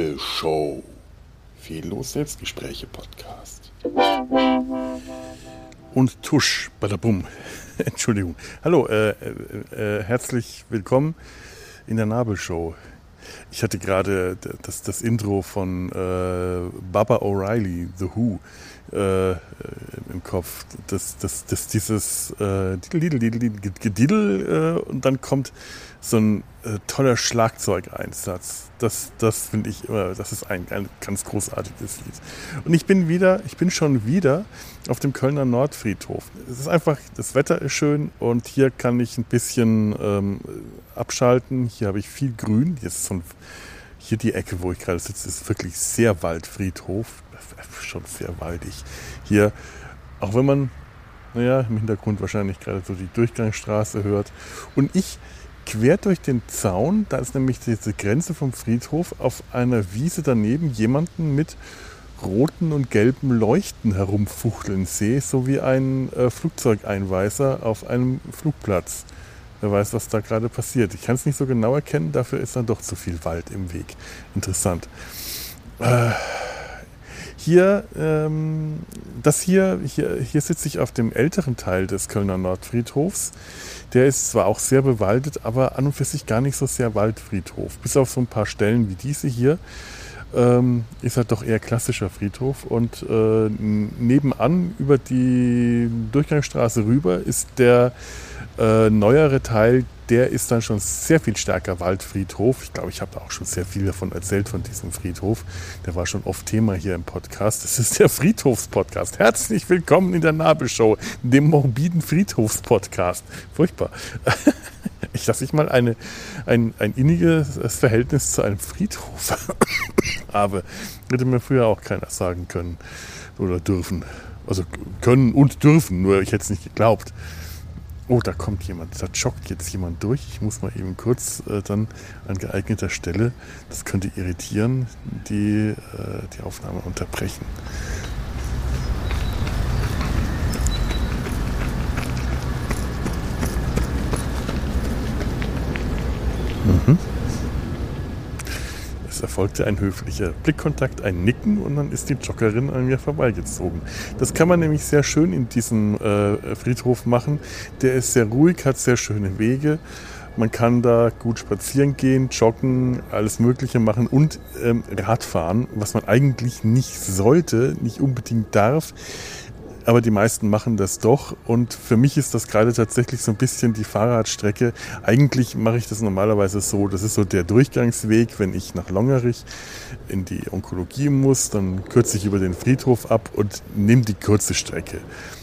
Nabelshow. Fehllos Selbstgespräche Podcast. Und Tusch, badabum. Entschuldigung. Hallo, herzlich willkommen in der Nabelshow. Ich hatte gerade das Intro von Baba O'Reilly, The Who, im Kopf. Dieses Diddle und dann kommt so ein toller Schlagzeugeinsatz. Das finde ich immer, das ist ein ganz großartiges Lied. Und ich bin schon wieder auf dem Kölner Nordfriedhof. Es ist einfach, das Wetter ist schön und hier kann ich ein bisschen abschalten. Hier habe ich viel Grün. Hier die Ecke, wo ich gerade sitze, ist wirklich sehr Waldfriedhof. Schon sehr waldig. Hier, auch wenn man, im Hintergrund wahrscheinlich gerade so die Durchgangsstraße hört. Und ich quer durch den Zaun, da ist nämlich diese Grenze vom Friedhof, auf einer Wiese daneben jemanden mit roten und gelben Leuchten herumfuchteln sehe, so wie ein Flugzeugeinweiser auf einem Flugplatz. Wer weiß, was da gerade passiert. Ich kann es nicht so genau erkennen, dafür ist dann doch zu viel Wald im Weg. Interessant. Hier sitze ich auf dem älteren Teil des Kölner Nordfriedhofs. Der ist zwar auch sehr bewaldet, aber an und für sich gar nicht so sehr Waldfriedhof. Bis auf so ein paar Stellen wie diese hier ist halt doch eher klassischer Friedhof. Und nebenan über die Durchgangsstraße rüber ist der neuere Teil, der ist dann schon sehr viel stärker Waldfriedhof. Ich glaube, ich habe da auch schon sehr viel davon erzählt, von diesem Friedhof. Der war schon oft Thema hier im Podcast. Das ist der Friedhofspodcast. Herzlich willkommen in der Nabelshow, dem morbiden Friedhofspodcast. Furchtbar. Dass ich mal ein inniges Verhältnis zu einem Friedhof habe, hätte mir früher auch keiner sagen können oder dürfen. Also können und dürfen, nur ich hätte es nicht geglaubt. Oh, da kommt jemand, da joggt jetzt jemand durch. Ich muss mal eben kurz dann an geeigneter Stelle, das könnte irritieren, die Aufnahme unterbrechen. Es erfolgte ein höflicher Blickkontakt, ein Nicken und dann ist die Joggerin an mir vorbeigezogen. Das kann man nämlich sehr schön in diesem Friedhof machen. Der ist sehr ruhig, hat sehr schöne Wege. Man kann da gut spazieren gehen, joggen, alles Mögliche machen und Radfahren, was man eigentlich nicht sollte, nicht unbedingt darf. Aber die meisten machen das doch und für mich ist das gerade tatsächlich so ein bisschen die Fahrradstrecke. Eigentlich mache ich das normalerweise so, das ist so der Durchgangsweg, wenn ich nach Longerich in die Onkologie muss, dann kürze ich über den Friedhof ab und nehme die kurze Strecke.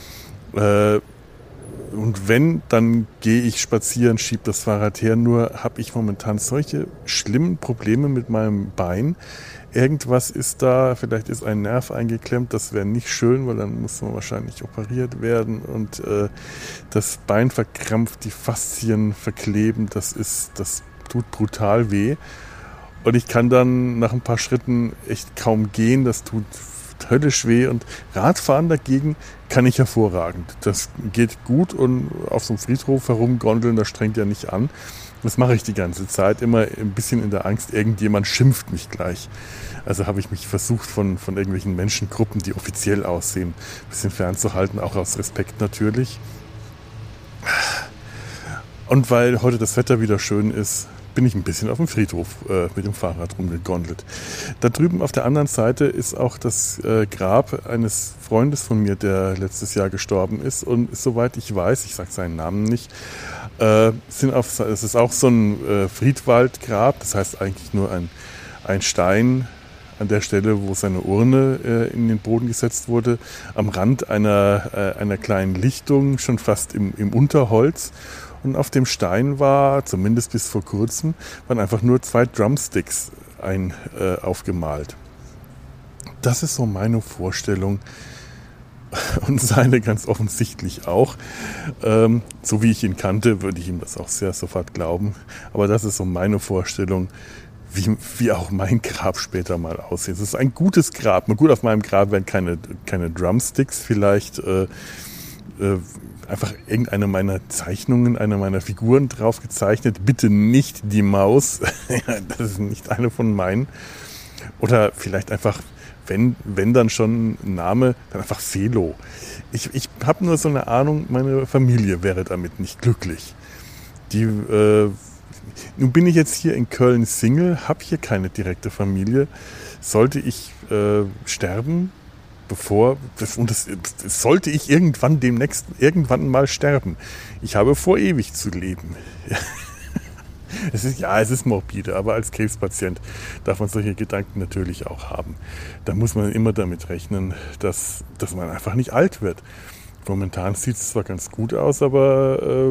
Und wenn, dann gehe ich spazieren, schiebe das Fahrrad her, nur habe ich momentan solche schlimmen Probleme mit meinem Bein. Irgendwas ist da, vielleicht ist ein Nerv eingeklemmt, das wäre nicht schön, weil dann muss man wahrscheinlich operiert werden und das Bein verkrampft, die Faszien verkleben, das tut brutal weh. Und ich kann dann nach ein paar Schritten echt kaum gehen, das tut höllisch weh und Radfahren dagegen kann ich hervorragend. Das geht gut und auf so einem Friedhof herumgondeln, das strengt ja nicht an. Das mache ich die ganze Zeit, immer ein bisschen in der Angst, irgendjemand schimpft mich gleich. Also habe ich mich versucht, von irgendwelchen Menschengruppen, die offiziell aussehen, ein bisschen fernzuhalten, auch aus Respekt natürlich. Und weil heute das Wetter wieder schön ist, bin ich ein bisschen auf dem Friedhof mit dem Fahrrad rumgegondelt. Da drüben auf der anderen Seite ist auch das Grab eines Freundes von mir, der letztes Jahr gestorben ist. Und soweit ich weiß, ich sage seinen Namen nicht, es ist auch so ein Friedwaldgrab, das heißt eigentlich nur ein Stein an der Stelle, wo seine Urne in den Boden gesetzt wurde, am Rand einer kleinen Lichtung, schon fast im Unterholz. Und auf dem Stein zumindest bis vor kurzem, waren einfach nur 2 Drumsticks aufgemalt. Das ist so meine Vorstellung und seine ganz offensichtlich auch. So wie ich ihn kannte, würde ich ihm das auch sehr sofort glauben. Aber das ist so meine Vorstellung, wie auch mein Grab später mal aussieht. Es ist ein gutes Grab. Gut, auf meinem Grab werden keine Drumsticks, vielleicht einfach irgendeine meiner Zeichnungen, eine meiner Figuren drauf gezeichnet. Bitte nicht die Maus. Das ist nicht eine von meinen. Oder vielleicht einfach, wenn dann schon ein Name, dann einfach Felo. Ich habe nur so eine Ahnung, meine Familie wäre damit nicht glücklich. Nun bin ich jetzt hier in Köln Single, habe hier keine direkte Familie. Sollte ich sterben, sollte ich irgendwann mal sterben. Ich habe vor, ewig zu leben. Es ist morbide, aber als Krebspatient darf man solche Gedanken natürlich auch haben. Da muss man immer damit rechnen, dass man einfach nicht alt wird. Momentan sieht es zwar ganz gut aus, aber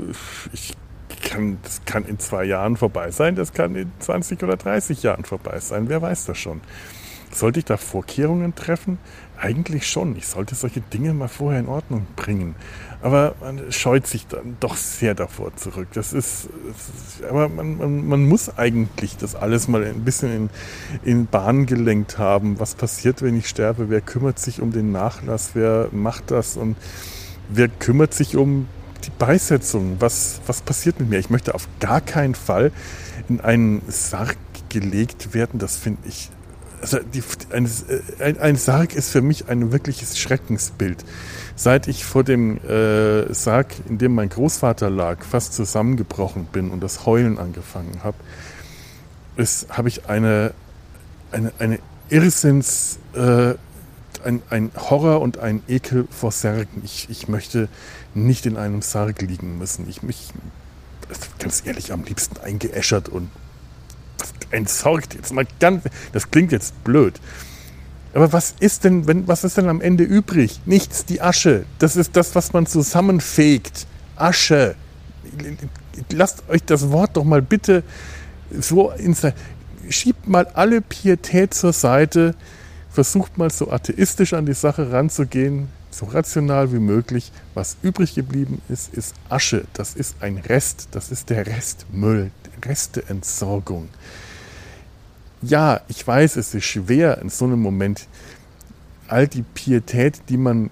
das kann in 2 Jahren vorbei sein, das kann in 20 oder 30 Jahren vorbei sein, wer weiß das schon. Sollte ich da Vorkehrungen treffen? Eigentlich schon. Ich sollte solche Dinge mal vorher in Ordnung bringen. Aber man scheut sich dann doch sehr davor zurück. Aber man muss eigentlich das alles mal ein bisschen in Bahn gelenkt haben. Was passiert, wenn ich sterbe? Wer kümmert sich um den Nachlass? Wer macht das? Und wer kümmert sich um die Beisetzung? Was passiert mit mir? Ich möchte auf gar keinen Fall in einen Sarg gelegt werden. Das finde ich... Also ein Sarg ist für mich ein wirkliches Schreckensbild. Seit ich vor dem Sarg, in dem mein Großvater lag, fast zusammengebrochen bin und das Heulen angefangen habe, habe ich eine Irrsinns, ein Horror und ein Ekel vor Särgen. Ich möchte nicht in einem Sarg liegen müssen. Ganz ehrlich, am liebsten eingeäschert und entsorgt. Das klingt jetzt blöd. Aber was ist denn am Ende übrig? Nichts, die Asche. Das ist das, was man zusammenfegt. Asche. Lasst euch das Wort doch mal bitte so schiebt mal alle Pietät zur Seite. Versucht mal so atheistisch an die Sache ranzugehen, so rational wie möglich. Was übrig geblieben ist, ist Asche. Das ist ein Rest. Das ist der Restmüll, die Resteentsorgung. Ja, ich weiß, es ist schwer in so einem Moment all die Pietät, die man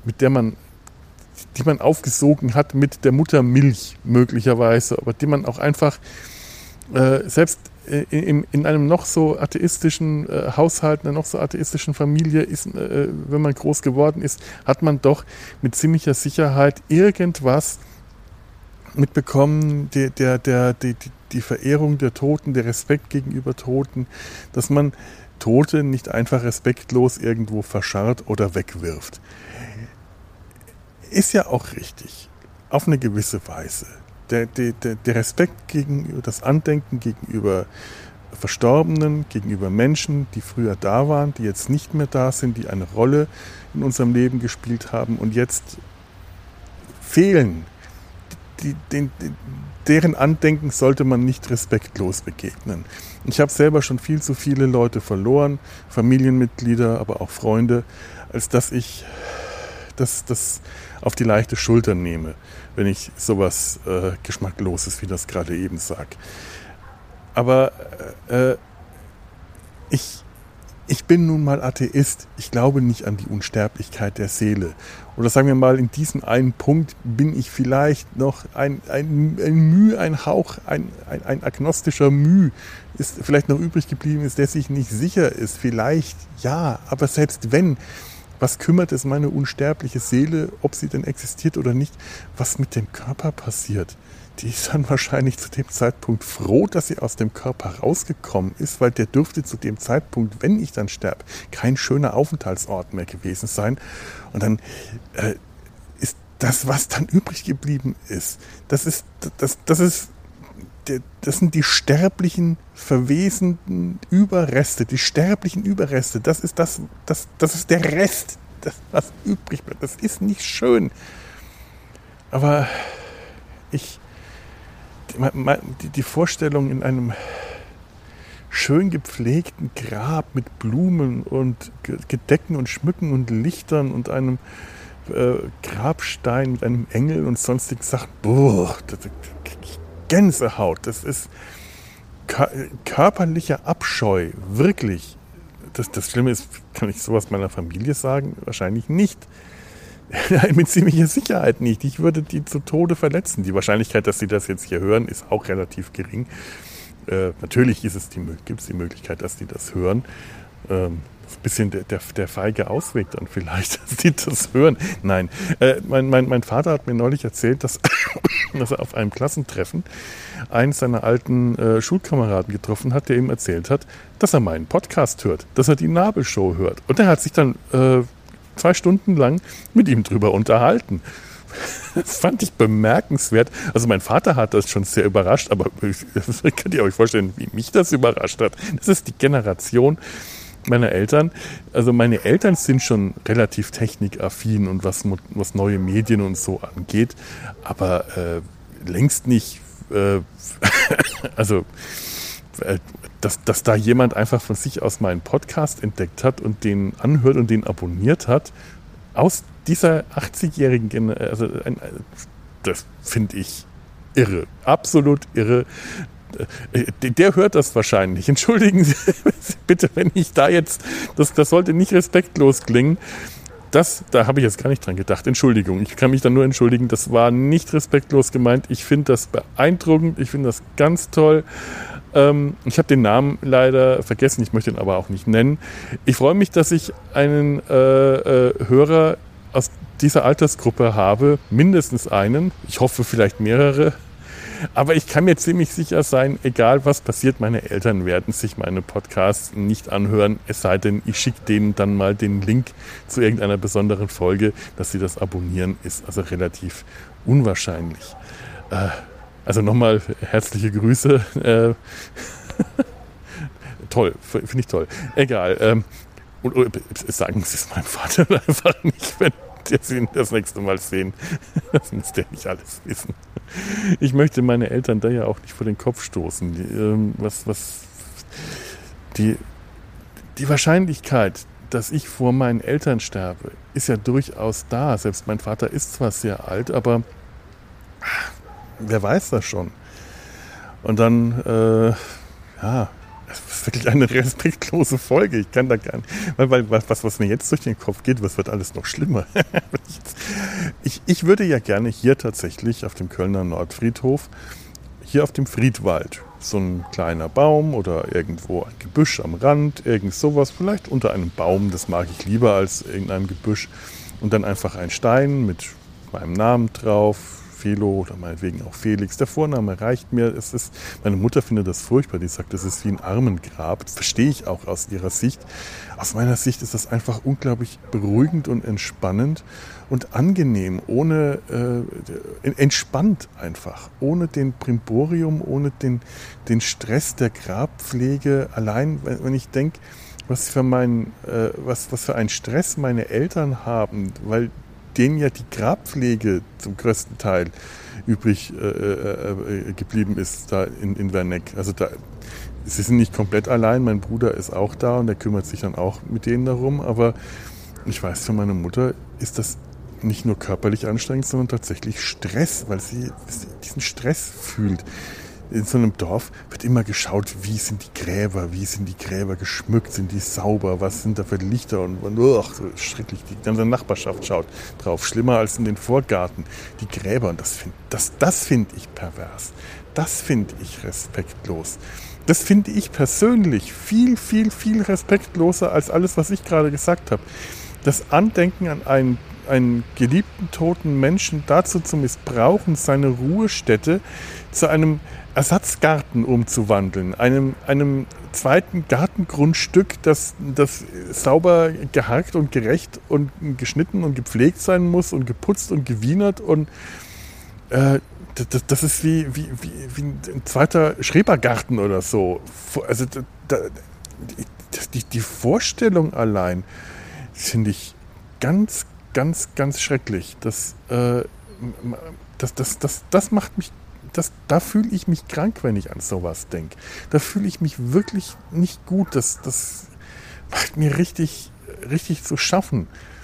aufgesogen hat mit der Muttermilch möglicherweise, aber die man auch einfach selbst in einem noch so atheistischen Haushalt, einer noch so atheistischen Familie, wenn man groß geworden ist, hat man doch mit ziemlicher Sicherheit irgendwas mitbekommen, die Verehrung der Toten, der Respekt gegenüber Toten, dass man Tote nicht einfach respektlos irgendwo verscharrt oder wegwirft. Ist ja auch richtig, auf eine gewisse Weise. Der Respekt gegenüber, das Andenken gegenüber Verstorbenen, gegenüber Menschen, die früher da waren, die jetzt nicht mehr da sind, die eine Rolle in unserem Leben gespielt haben und jetzt fehlen. Deren Andenken sollte man nicht respektlos begegnen. Ich habe selber schon viel zu viele Leute verloren, Familienmitglieder, aber auch Freunde, als dass ich das auf die leichte Schulter nehme, wenn ich sowas Geschmackloses wie das gerade eben sage. Aber ich bin nun mal Atheist. Ich glaube nicht an die Unsterblichkeit der Seele. Oder sagen wir mal, in diesem einen Punkt bin ich vielleicht noch ein Hauch, ein agnostischer Müh, ist vielleicht noch übrig geblieben ist, der sich nicht sicher ist. Vielleicht ja, aber selbst wenn, was kümmert es meine unsterbliche Seele, ob sie denn existiert oder nicht, was mit dem Körper passiert? Die ist dann wahrscheinlich zu dem Zeitpunkt froh, dass sie aus dem Körper rausgekommen ist, weil der dürfte zu dem Zeitpunkt, wenn ich dann sterbe, kein schöner Aufenthaltsort mehr gewesen sein. Und dann ist das, was dann übrig geblieben ist, das sind die sterblichen, verwesenden Überreste, die sterblichen Überreste. Das ist der Rest, das, was übrig bleibt. Das ist nicht schön. Aber die Vorstellung in einem schön gepflegten Grab mit Blumen und Gedecken und Schmücken und Lichtern und einem Grabstein mit einem Engel und sonstigen Sachen, Gänsehaut, das ist körperlicher Abscheu, wirklich. Das Schlimme ist, kann ich sowas meiner Familie sagen? Wahrscheinlich nicht. Mit ziemlicher Sicherheit nicht. Ich würde die zu Tode verletzen. Die Wahrscheinlichkeit, dass sie das jetzt hier hören, ist auch relativ gering. Natürlich gibt es die Möglichkeit, dass die das hören. Ein bisschen der feige Ausweg dann vielleicht, dass die das hören. Nein, mein Vater hat mir neulich erzählt, dass er auf einem Klassentreffen einen seiner alten Schulkameraden getroffen hat, der ihm erzählt hat, dass er meinen Podcast hört, dass er die Nabelshow hört. Und er hat sich dann 2 Stunden lang mit ihm drüber unterhalten. Das fand ich bemerkenswert. Also mein Vater hat das schon sehr überrascht, aber könnt ihr euch vorstellen, wie mich das überrascht hat. Das ist die Generation meiner Eltern. Also meine Eltern sind schon relativ technikaffin und was neue Medien und so angeht, aber längst nicht, dass da jemand einfach von sich aus meinen Podcast entdeckt hat und den anhört und den abonniert hat, aus dieser 80-jährigen Generation, das finde ich irre, absolut irre. Der hört das wahrscheinlich. Entschuldigen Sie bitte, wenn ich da jetzt, das sollte nicht respektlos klingen. Da habe ich jetzt gar nicht dran gedacht. Entschuldigung, ich kann mich dann nur entschuldigen. Das war nicht respektlos gemeint. Ich finde das beeindruckend. Ich finde das ganz toll. Ich habe den Namen leider vergessen. Ich möchte ihn aber auch nicht nennen. Ich freue mich, dass ich einen Hörer aus dieser Altersgruppe habe. Mindestens einen. Ich hoffe vielleicht mehrere. Aber ich kann mir ziemlich sicher sein, egal was passiert, meine Eltern werden sich meine Podcasts nicht anhören, es sei denn, ich schicke denen dann mal den Link zu irgendeiner besonderen Folge, dass sie das abonnieren, ist also relativ unwahrscheinlich. Also nochmal herzliche Grüße. Toll, finde ich toll. Egal. Sagen Sie es meinem Vater einfach nicht, wenn Sie ihn das nächste Mal sehen. Das muss der nicht alles wissen. Ich möchte meine Eltern da ja auch nicht vor den Kopf stoßen. Die Wahrscheinlichkeit, dass ich vor meinen Eltern sterbe, ist ja durchaus da. Selbst mein Vater ist zwar sehr alt, aber wer weiß das schon. Und dann, das ist wirklich eine respektlose Folge. Ich kann da gar nicht, weil was mir jetzt durch den Kopf geht, was wird alles noch schlimmer. Ich würde ja gerne hier tatsächlich auf dem Kölner Nordfriedhof, hier auf dem Friedwald, so ein kleiner Baum oder irgendwo ein Gebüsch am Rand, irgend sowas, vielleicht unter einem Baum, das mag ich lieber als irgendeinem Gebüsch, und dann einfach ein Stein mit meinem Namen drauf, Felo oder meinetwegen auch Felix. Der Vorname reicht mir. Meine Mutter findet das furchtbar. Die sagt, das ist wie ein Armengrab. Das verstehe ich auch aus ihrer Sicht. Aus meiner Sicht ist das einfach unglaublich beruhigend und entspannend und angenehm, entspannt einfach, ohne den Brimborium, ohne den Stress der Grabpflege. Allein, wenn ich denke, was für einen Stress meine Eltern haben, weil denen ja die Grabpflege zum größten Teil übrig geblieben ist da in Werneck. Also sie sind nicht komplett allein, mein Bruder ist auch da und der kümmert sich dann auch mit denen darum, aber ich weiß, für meine Mutter ist das nicht nur körperlich anstrengend, sondern tatsächlich Stress, weil sie diesen Stress fühlt. In so einem Dorf wird immer geschaut, wie sind die Gräber geschmückt, sind die sauber, was sind da für Lichter und schrecklich, die ganze Nachbarschaft schaut drauf, schlimmer als in den Vorgarten, die Gräber, und das finde ich pervers, das finde ich respektlos. Das finde ich persönlich viel, viel, viel respektloser als alles, was ich gerade gesagt habe. Das Andenken an einen geliebten toten Menschen dazu zu missbrauchen, seine Ruhestätte zu einem Ersatzgarten umzuwandeln, einem zweiten Gartengrundstück, das sauber geharkt und gerecht und geschnitten und gepflegt sein muss und geputzt und gewienert, und das ist wie ein zweiter Schrebergarten oder so. Also die Vorstellung allein finde ich ganz, ganz, ganz schrecklich. Das macht mich, da fühle ich mich krank, wenn ich an sowas denke. Da fühle ich mich wirklich nicht gut. Das macht mir richtig, richtig zu schaffen.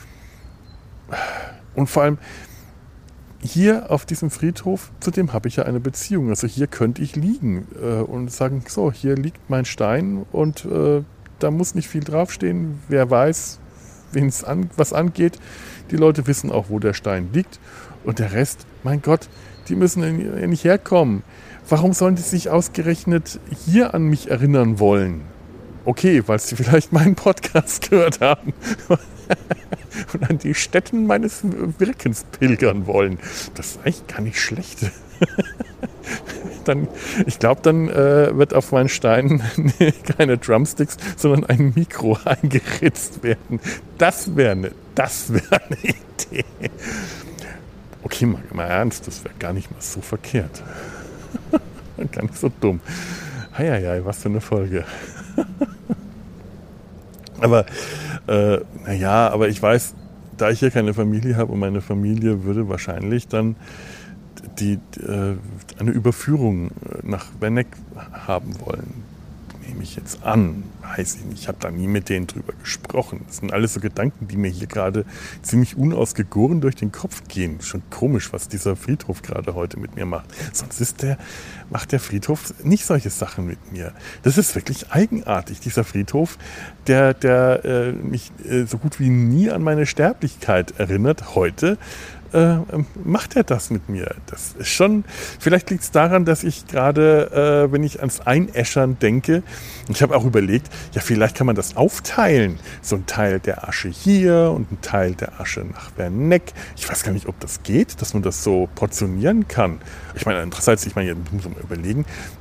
Und vor allem hier auf diesem Friedhof, zu dem habe ich ja eine Beziehung. Also hier könnte ich liegen und sagen, so, hier liegt mein Stein und da muss nicht viel draufstehen. Wer weiß, wen es was angeht. Die Leute wissen auch, wo der Stein liegt. Und der Rest, mein Gott, Die müssen ja nicht herkommen. Warum sollen die sich ausgerechnet hier an mich erinnern wollen? Okay, weil sie vielleicht meinen Podcast gehört haben und an die Stätten meines Wirkens pilgern wollen. Das ist eigentlich gar nicht schlecht. Ich glaube, dann wird auf meinen Steinen keine Drumsticks, sondern ein Mikro eingeritzt werden. Das wäre eine Idee. Okay, mal ernst, das wäre gar nicht mal so verkehrt. Gar nicht so dumm. Heieiei, was für eine Folge. Aber, aber ich weiß, da ich hier keine Familie habe und meine Familie würde wahrscheinlich dann eine Überführung nach Werneck haben wollen. Nehme ich jetzt an. Weiß ich nicht. Ich habe da nie mit denen drüber gesprochen. Das sind alles so Gedanken, die mir hier gerade ziemlich unausgegoren durch den Kopf gehen. Schon komisch, was dieser Friedhof gerade heute mit mir macht. Sonst macht der Friedhof nicht solche Sachen mit mir. Das ist wirklich eigenartig. Dieser Friedhof, der mich so gut wie nie an meine Sterblichkeit erinnert, heute macht er das mit mir. Das ist schon, vielleicht liegt es daran, dass ich gerade, wenn ich ans Einäschern denke, ich habe auch überlegt, ja, vielleicht kann man das aufteilen. So ein Teil der Asche hier und ein Teil der Asche nach Werneck. Ich weiß gar nicht, ob das geht, dass man das so portionieren kann. Ich meine, andererseits, jetzt muss man mal überlegen,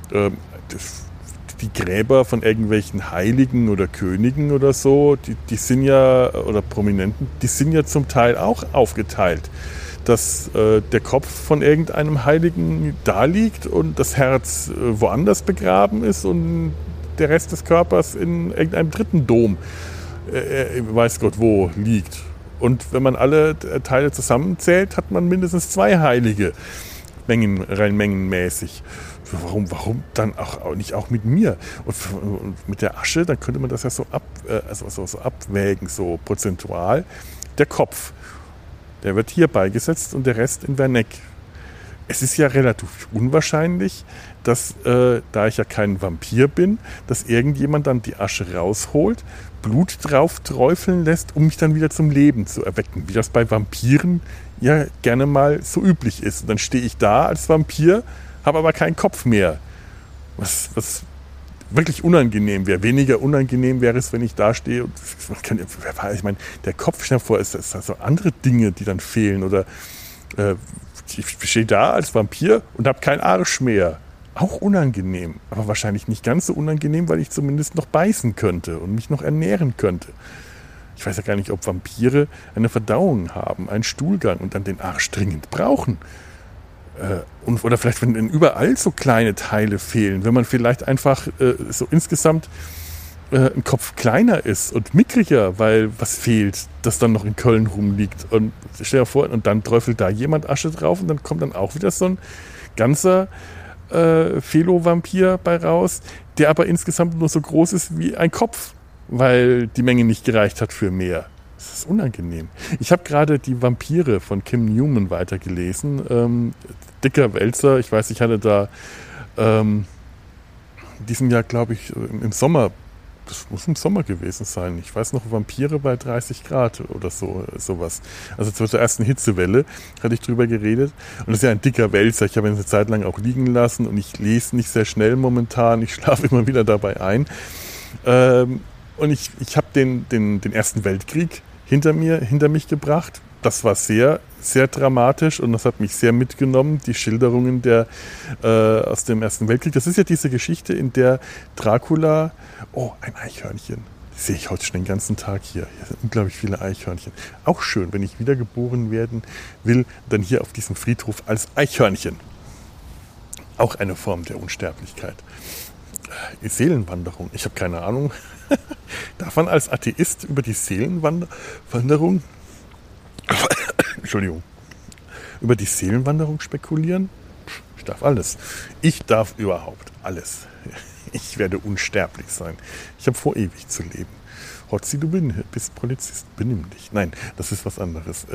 die Gräber von irgendwelchen Heiligen oder Königen oder so, die sind ja, oder Prominenten, die sind ja zum Teil auch aufgeteilt. Dass der Kopf von irgendeinem Heiligen da liegt und das Herz woanders begraben ist und der Rest des Körpers in irgendeinem dritten Dom, weiß Gott wo, liegt. Und wenn man alle Teile zusammenzählt, hat man mindestens 2 Heilige, rein mengenmäßig. Warum dann auch nicht auch mit mir? Und mit der Asche, dann könnte man das ja so abwägen, so prozentual. Der Kopf, der wird hier beigesetzt und der Rest in Werneck. Es ist ja relativ unwahrscheinlich, dass, da ich ja kein Vampir bin, dass irgendjemand dann die Asche rausholt, Blut drauf träufeln lässt, um mich dann wieder zum Leben zu erwecken. Wie das bei Vampiren ja gerne mal so üblich ist. Und dann stehe ich da als Vampir, habe aber keinen Kopf mehr. Was wirklich unangenehm wäre. Weniger unangenehm wäre es, wenn ich da stehe und ich meine, der Kopf, stell dir vor, ist so andere Dinge, die dann fehlen. Oder ich stehe da als Vampir und habe keinen Arsch mehr. Auch unangenehm, aber wahrscheinlich nicht ganz so unangenehm, weil ich zumindest noch beißen könnte und mich noch ernähren könnte. Ich weiß ja gar nicht, ob Vampire eine Verdauung haben, einen Stuhlgang und dann den Arsch dringend brauchen. Oder vielleicht, wenn überall so kleine Teile fehlen, wenn man vielleicht einfach so insgesamt ein Kopf kleiner ist und mickriger, weil was fehlt, das dann noch in Köln rumliegt. Und stell dir vor, und dann träufelt da jemand Asche drauf und dann kommt dann auch wieder so ein ganzer Philo-Vampir bei raus, der aber insgesamt nur so groß ist wie ein Kopf, weil die Menge nicht gereicht hat für mehr. Das ist unangenehm. Ich habe gerade die Vampire von Kim Newman weitergelesen. Dicker Wälzer, ich weiß, ich hatte da diesen Jahr, glaube ich, im Sommer, das muss im Sommer gewesen sein. Ich weiß noch, Vampire bei 30 Grad oder sowas. Also zur ersten Hitzewelle hatte ich drüber geredet. Und das ist ja ein dicker Wälzer. Ich habe ihn eine Zeit lang auch liegen lassen und ich lese nicht sehr schnell momentan. Ich schlafe immer wieder dabei ein. Und ich habe den Ersten Weltkrieg hinter mich gebracht. Das war sehr, sehr dramatisch und das hat mich sehr mitgenommen, die Schilderungen aus dem Ersten Weltkrieg. Das ist ja diese Geschichte, in der Dracula, ein Eichhörnchen, das sehe ich heute schon den ganzen Tag hier. Hier sind unglaublich viele Eichhörnchen. Auch schön, wenn ich wiedergeboren werden will, dann hier auf diesem Friedhof als Eichhörnchen. Auch eine Form der Unsterblichkeit. Seelenwanderung, ich habe keine Ahnung. Darf man als Atheist über die Seelenwanderung über die Seelenwanderung spekulieren? Ich darf alles. Ich darf überhaupt alles. Ich werde unsterblich sein. Ich habe vor, ewig zu leben. Hotzi, du bist Polizist, benimm dich. Nein, das ist was anderes.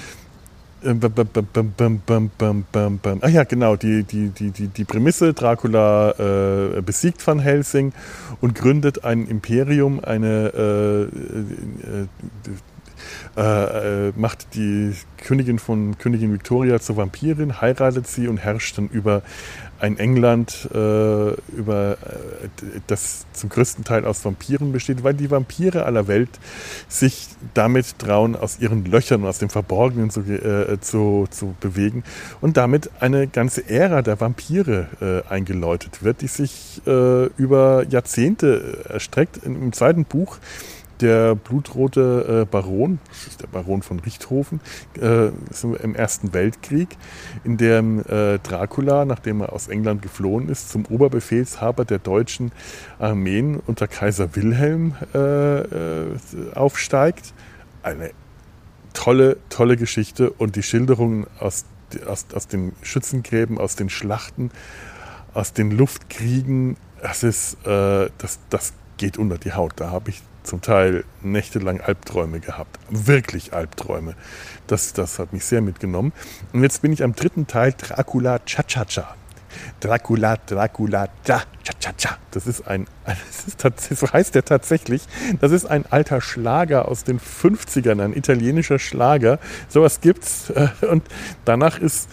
Ach ja, genau, die Prämisse, Dracula besiegt Van Helsing und gründet ein Imperium, macht die Königin Victoria zur Vampirin, heiratet sie und herrscht dann über ein England, das zum größten Teil aus Vampiren besteht, weil die Vampire aller Welt sich damit trauen, aus ihren Löchern, aus dem Verborgenen zu bewegen und damit eine ganze Ära der Vampire eingeläutet wird, die sich über Jahrzehnte erstreckt. Im zweiten Buch der blutrote Baron, das ist der Baron von Richthofen, im Ersten Weltkrieg, in dem Dracula, nachdem er aus England geflohen ist, zum Oberbefehlshaber der deutschen Armeen unter Kaiser Wilhelm aufsteigt. Eine tolle Geschichte und die Schilderungen aus den Schützengräben, aus den Schlachten, aus den Luftkriegen, das geht unter die Haut. Da habe ich zum Teil nächtelang Albträume gehabt. Wirklich Albträume. Das hat mich sehr mitgenommen. Und jetzt bin ich am dritten Teil, Dracula Cha-Cha-Cha. Dracula Cha-Cha-Cha. So heißt der tatsächlich. Das ist ein alter Schlager aus den 50ern, ein italienischer Schlager. Sowas gibt's. Und danach ist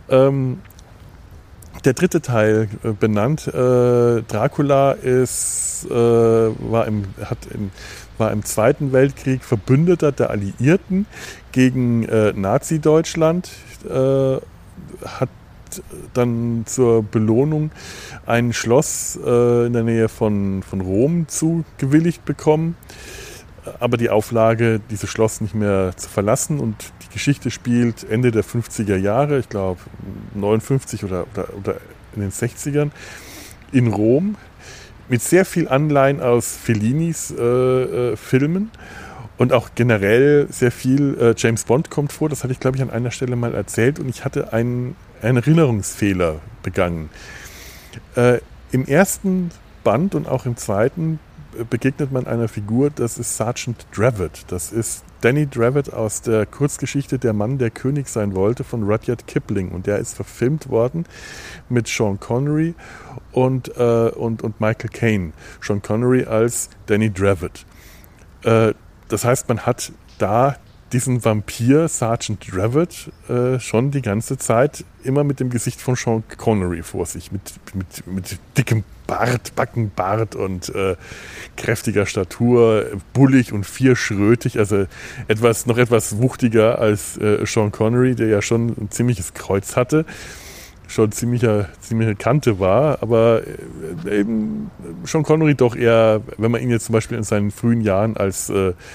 der dritte Teil benannt. Dracula war im Zweiten Weltkrieg Verbündeter der Alliierten gegen Nazi-Deutschland, hat dann zur Belohnung ein Schloss in der Nähe von Rom zugewilligt bekommen, aber die Auflage, dieses Schloss nicht mehr zu verlassen, und die Geschichte spielt Ende der 50er Jahre, ich glaube 59 oder in den 60ern, in Rom, mit sehr viel Anleihen aus Fellinis Filmen und auch generell sehr viel James Bond kommt vor. Das hatte ich, glaube ich, an einer Stelle mal erzählt, und ich hatte einen Erinnerungsfehler begangen. Im ersten Band und auch im zweiten begegnet man einer Figur, das ist Sergeant Dravet. Das ist Danny Dravet aus der Kurzgeschichte Der Mann, der König sein wollte von Rudyard Kipling. Und der ist verfilmt worden mit Sean Connery und Michael Caine. Sean Connery als Danny Dravet. Das heißt, man hat da diesen Vampir Sergeant Dravet schon die ganze Zeit immer mit dem Gesicht von Sean Connery vor sich, mit dickem Backenbart und kräftiger Statur, bullig und vierschrötig, also noch etwas wuchtiger als Sean Connery, der ja schon ein ziemliches Kreuz hatte, schon ziemliche Kante war, aber eben Sean Connery doch eher, wenn man ihn jetzt zum Beispiel in seinen frühen Jahren als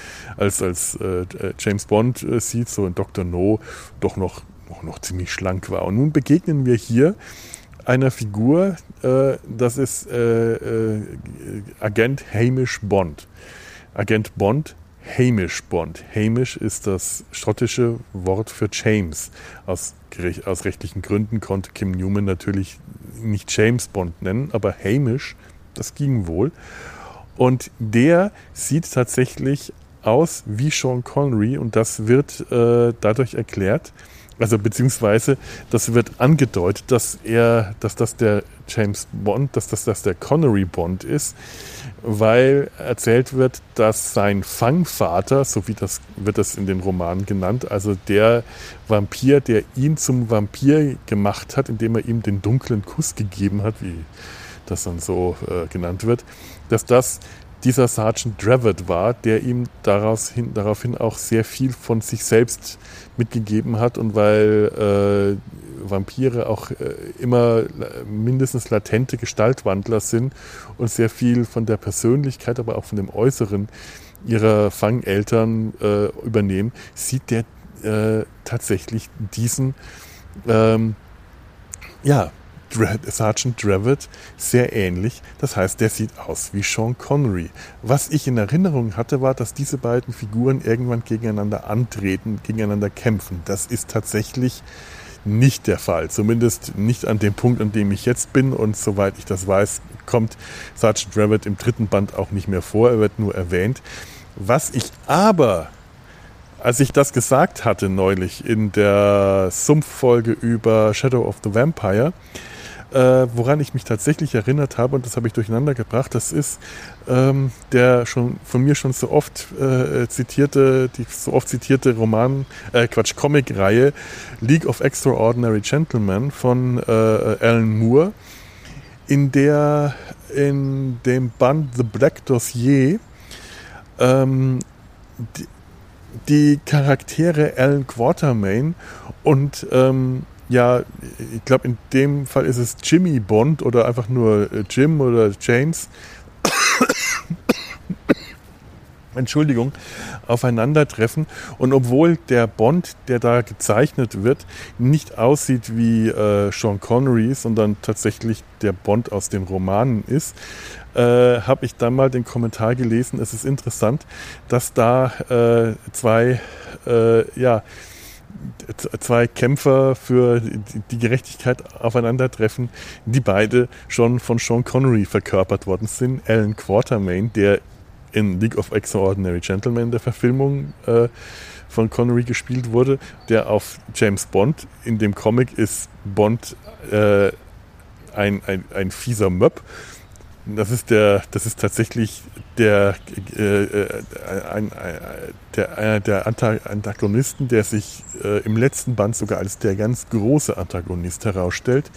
James Bond sieht, so in Dr. No, doch noch ziemlich schlank war. Und nun begegnen wir hier einer Figur, das ist Agent Hamish Bond. Agent Bond, Hamish Bond. Hamish ist das schottische Wort für James. Aus rechtlichen Gründen konnte Kim Newman natürlich nicht James Bond nennen, aber Hamish, das ging wohl. Und der sieht tatsächlich aus wie Sean Connery, und das wird dadurch erklärt, also beziehungsweise das wird angedeutet, dass das der James Bond, dass das der Connery Bond ist, weil erzählt wird, dass sein Fangvater, so wird das in den Romanen genannt, also der Vampir, der ihn zum Vampir gemacht hat, indem er ihm den dunklen Kuss gegeben hat, wie das dann so genannt wird, dass das dieser Sergeant Dravet war, der ihm daraufhin auch sehr viel von sich selbst mitgegeben hat, und weil Vampire auch immer mindestens latente Gestaltwandler sind und sehr viel von der Persönlichkeit, aber auch von dem Äußeren ihrer Fangeltern übernehmen, sieht der tatsächlich diesen Sergeant Dravet sehr ähnlich. Das heißt, der sieht aus wie Sean Connery. Was ich in Erinnerung hatte, war, dass diese beiden Figuren irgendwann gegeneinander antreten, gegeneinander kämpfen. Das ist tatsächlich nicht der Fall. Zumindest nicht an dem Punkt, an dem ich jetzt bin. Und soweit ich das weiß, kommt Sergeant Dravet im dritten Band auch nicht mehr vor. Er wird nur erwähnt. Was ich aber, als ich das gesagt hatte neulich in der Sumpffolge über Shadow of the Vampire, woran ich mich tatsächlich erinnert habe, und das habe ich durcheinander gebracht, das ist der schon von mir schon so oft zitierte Comic-Reihe League of Extraordinary Gentlemen von Alan Moore, in dem Band The Black Dossier die Charaktere Alan Quatermain und ich glaube, in dem Fall ist es Jimmy Bond oder einfach nur Jim oder James, Entschuldigung, aufeinandertreffen. Und obwohl der Bond, der da gezeichnet wird, nicht aussieht wie Sean Connery, sondern tatsächlich der Bond aus den Romanen ist, habe ich dann mal den Kommentar gelesen, es ist interessant, dass da zwei Kämpfer für die Gerechtigkeit aufeinandertreffen, die beide schon von Sean Connery verkörpert worden sind. Alan Quatermain, der in League of Extraordinary Gentlemen der Verfilmung von Connery gespielt wurde, der auf James Bond, in dem Comic ist Bond ein fieser Möb. Das ist tatsächlich einer der Antagonisten, der sich im letzten Band sogar als der ganz große Antagonist herausstellt.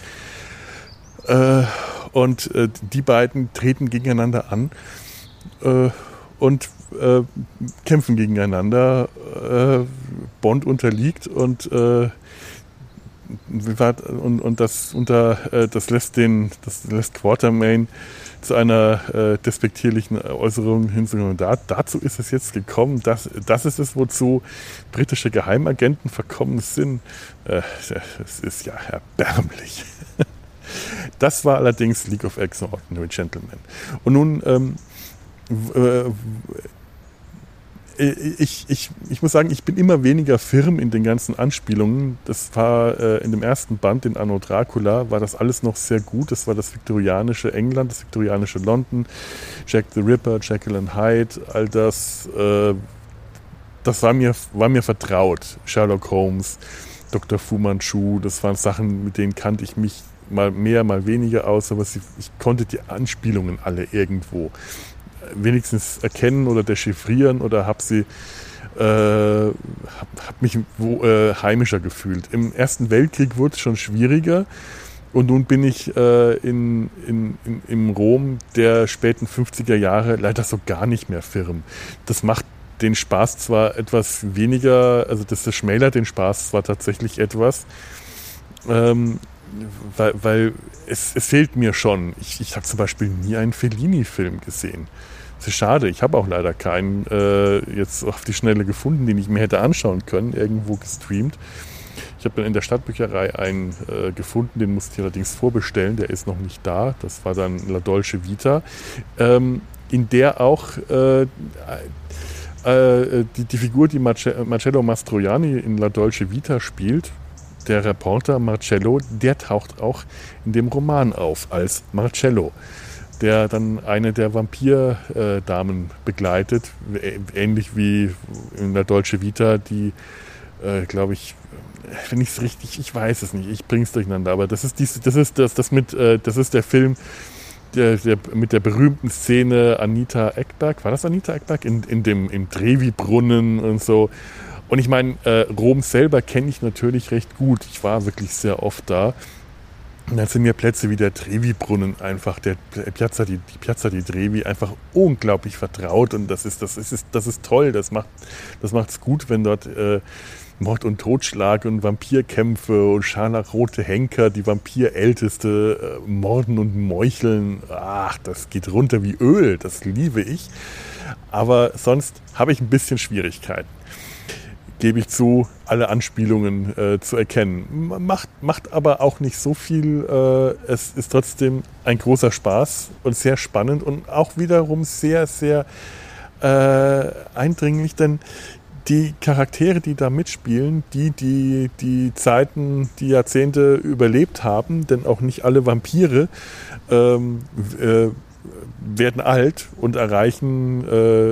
Und die beiden treten gegeneinander an und kämpfen gegeneinander. Bond unterliegt und das lässt Quatermain zu einer despektierlichen Äußerung hinzukommen. Dazu ist es jetzt gekommen, das ist es, wozu britische Geheimagenten verkommen sind. Das ist ja erbärmlich. Das war allerdings League of Extraordinary Gentlemen. Und nun ich muss sagen, ich bin immer weniger firm in den ganzen Anspielungen. Das war in dem ersten Band, in Anno Dracula, war das alles noch sehr gut. Das war das viktorianische England, das viktorianische London, Jack the Ripper, Jekyll and Hyde, all das, das war mir vertraut. Sherlock Holmes, Dr. Fu Manchu, das waren Sachen, mit denen kannte ich mich mal mehr, mal weniger aus, aber ich konnte die Anspielungen alle irgendwo wenigstens erkennen oder dechiffrieren oder hab mich heimischer gefühlt. Im Ersten Weltkrieg wurde es schon schwieriger und nun bin ich im Rom der späten 50er Jahre leider so gar nicht mehr firm. Das macht den Spaß zwar etwas weniger, also das schmälert den Spaß zwar tatsächlich etwas, weil es fehlt mir schon. Ich habe zum Beispiel nie einen Fellini-Film gesehen. Das ist schade. Ich habe auch leider keinen jetzt auf die Schnelle gefunden, den ich mir hätte anschauen können, irgendwo gestreamt. Ich habe dann in der Stadtbücherei einen gefunden, den musste ich allerdings vorbestellen. Der ist noch nicht da. Das war dann La Dolce Vita, in der auch die Figur, die Marcello Mastroianni in La Dolce Vita spielt, der Reporter Marcello, der taucht auch in dem Roman auf als Marcello, der dann eine der Vampirdamen begleitet, ähnlich wie in der Dolce Vita, die, glaube ich, wenn ich es richtig, ich weiß es nicht, ich bringe es durcheinander, aber das ist der Film, der mit der berühmten Szene Anita Ekberg, war das Anita Ekberg? Im Trevi-Brunnen und so. Und ich meine, Rom selber kenne ich natürlich recht gut. Ich war wirklich sehr oft da. Und dann sind mir Plätze wie der Trevi-Brunnen einfach, die Piazza di Trevi einfach unglaublich vertraut. Und das ist toll. Das macht's gut, wenn dort Mord und Totschlag und Vampirkämpfe und scharlachrote Henker, die Vampirälteste, morden und meucheln. Ach, das geht runter wie Öl. Das liebe ich. Aber sonst habe ich ein bisschen Schwierigkeiten, gebe ich zu, alle Anspielungen zu erkennen. Macht aber auch nicht so viel. Es ist trotzdem ein großer Spaß und sehr spannend und auch wiederum sehr, sehr eindringlich, denn die Charaktere, die da mitspielen, die Zeiten, die Jahrzehnte überlebt haben, denn auch nicht alle Vampire werden alt und erreichen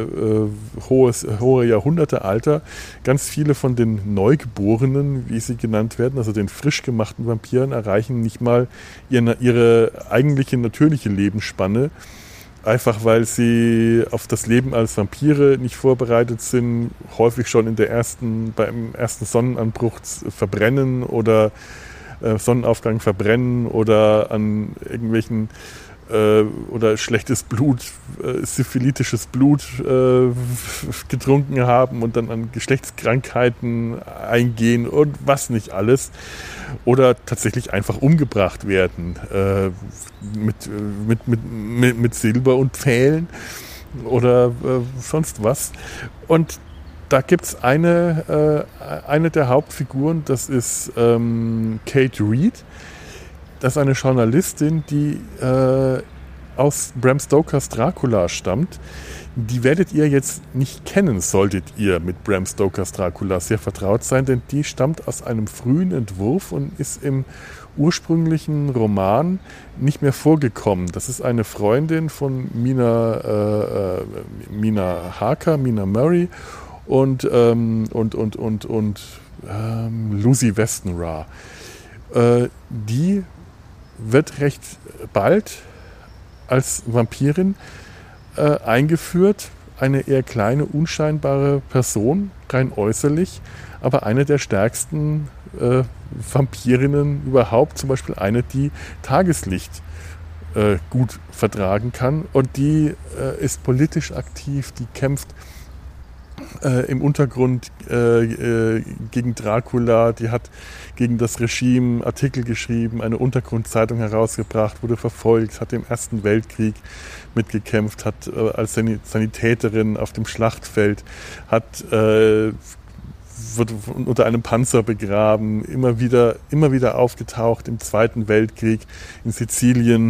hohe Jahrhundertealter. Ganz viele von den Neugeborenen, wie sie genannt werden, also den frisch gemachten Vampiren, erreichen nicht mal ihre eigentliche natürliche Lebensspanne. Einfach weil sie auf das Leben als Vampire nicht vorbereitet sind, häufig schon beim ersten Sonnenanbruch verbrennen oder Sonnenaufgang verbrennen oder an irgendwelchen oder schlechtes Blut, syphilitisches Blut getrunken haben und dann an Geschlechtskrankheiten eingehen und was nicht alles. Oder tatsächlich einfach umgebracht werden mit Silber und Pfählen oder sonst was. Und da gibt es eine der Hauptfiguren, das ist Kate Reed. Das ist eine Journalistin, die aus Bram Stokers Dracula stammt. Die werdet ihr jetzt nicht kennen, solltet ihr mit Bram Stokers Dracula sehr vertraut sein, denn die stammt aus einem frühen Entwurf und ist im ursprünglichen Roman nicht mehr vorgekommen. Das ist eine Freundin von Mina Murray und Lucy Westenra. Die wird recht bald als Vampirin eingeführt. Eine eher kleine, unscheinbare Person, rein äußerlich, aber eine der stärksten Vampirinnen überhaupt. Zum Beispiel eine, die Tageslicht gut vertragen kann. Und die ist politisch aktiv, die kämpft im Untergrund gegen Dracula, die hat gegen das Regime Artikel geschrieben, eine Untergrundzeitung herausgebracht, wurde verfolgt, hat im Ersten Weltkrieg mitgekämpft, hat als Sanitäterin auf dem Schlachtfeld, wurde unter einem Panzer begraben, immer wieder aufgetaucht im Zweiten Weltkrieg in Sizilien,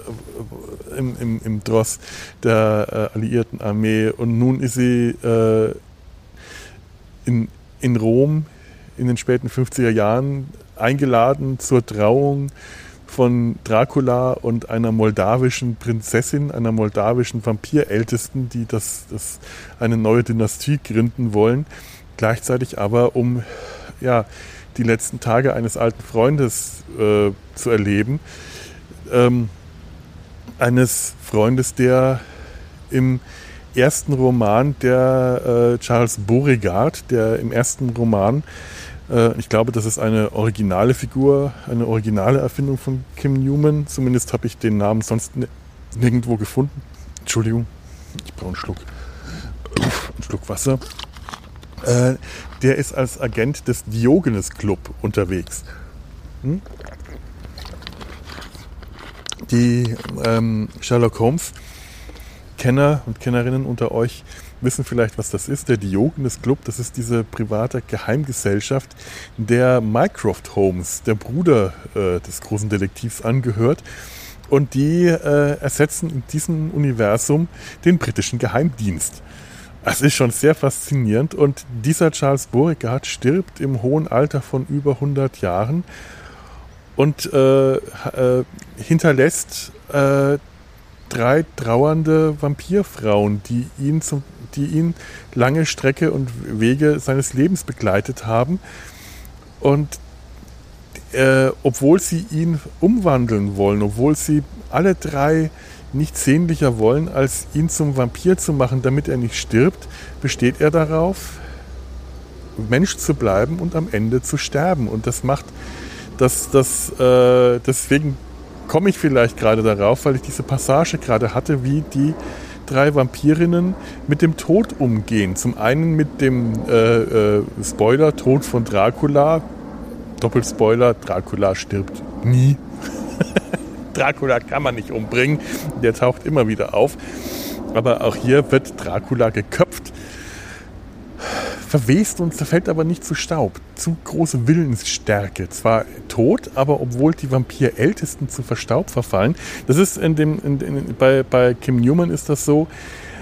im Tross der alliierten Armee. Und nun ist sie in Rom in den späten 50er Jahren eingeladen zur Trauung von Dracula und einer moldawischen Prinzessin, einer moldawischen Vampirältesten, die eine neue Dynastie gründen wollen. Gleichzeitig aber, um die letzten Tage eines alten Freundes zu erleben. Eines Freundes, der im ersten Roman der Charles Beauregard, der im ersten Roman, ich glaube, das ist eine originale Figur, eine originale Erfindung von Kim Newman. Zumindest habe ich den Namen sonst nirgendwo gefunden. Entschuldigung, ich brauche einen Schluck Wasser. Der ist als Agent des Diogenes Club unterwegs. Die Sherlock Holmes Kenner und Kennerinnen unter euch wissen vielleicht, was das ist. Der Diogenes Club, das ist diese private Geheimgesellschaft, der Mycroft Holmes, der Bruder des großen Detektivs, angehört. Und die ersetzen in diesem Universum den britischen Geheimdienst. Das ist schon sehr faszinierend. Und dieser Charles Beauregard stirbt im hohen Alter von über 100 Jahren und hinterlässt 3 trauernde Vampirfrauen, die ihn lange Strecke und Wege seines Lebens begleitet haben. Und obwohl sie ihn umwandeln wollen, obwohl sie alle 3 nichts sehnlicher wollen, als ihn zum Vampir zu machen, damit er nicht stirbt, besteht er darauf, Mensch zu bleiben und am Ende zu sterben. Und das macht deswegen komme ich vielleicht gerade darauf, weil ich diese Passage gerade hatte, wie die 3 Vampirinnen mit dem Tod umgehen. Zum einen mit dem Spoiler, Tod von Dracula. Doppelspoiler, Dracula stirbt nie. Dracula kann man nicht umbringen, der taucht immer wieder auf. Aber auch hier wird Dracula geköpft, verwest und zerfällt aber nicht zu Staub. Zu große Willensstärke. Zwar tot, aber obwohl die Vampirältesten zu Verstaub verfallen. Das ist bei Kim Newman ist das so,